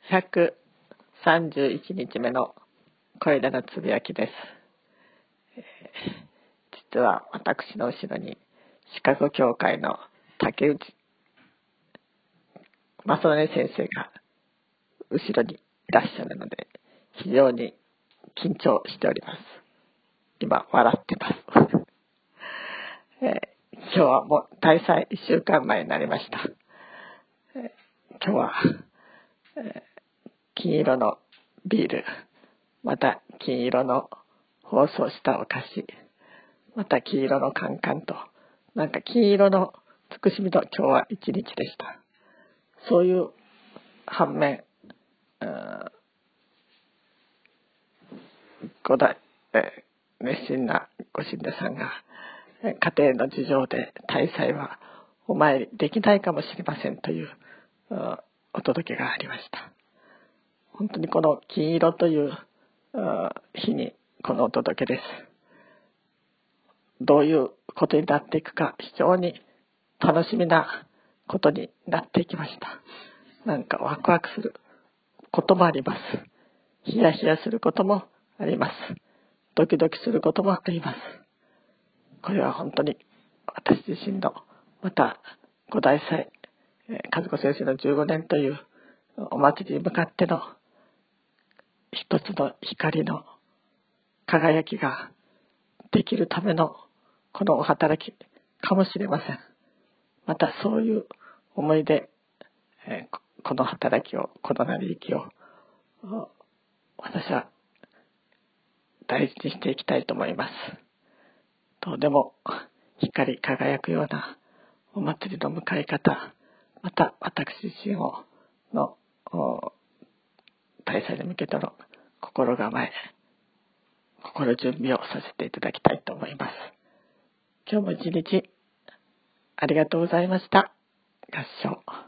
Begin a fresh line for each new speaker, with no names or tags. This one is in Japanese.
131日目の声でのつぶやきです。実は私の後ろにシカゴ教会の竹内正則先生が後ろにいらっしゃるので、非常に緊張しております。今笑ってます。今日はもう大祭1週間前になりました。今日は、金色のビール、また金色の包装したお菓子、また黄色のカンカンと、なんか金色のつくしみの今日は一日でした。そういう反面、熱心なご信者さんが、家庭の事情で大祭はお参りできないかもしれませんというお届けがありました。本当にこの金色という日にこのお届けです。どういうことになっていくか非常に楽しみなことになっていきました。なんかワクワクすることもあります。ヒヤヒヤすることもあります。ドキドキすることもあります。これは本当に私自身の、また五大祭、和子先生の15年というお祭りに向かっての一つの光の輝きができるためのこのお働きかもしれません。またそういう思いで、この働きを、この成り行きを私は大事にしていきたいと思います。とても光り輝くようなお祭りの迎え方、また私自身の大祭に向けての心構え、心準備をさせていただきたいと思います。今日も一日ありがとうございました。合唱。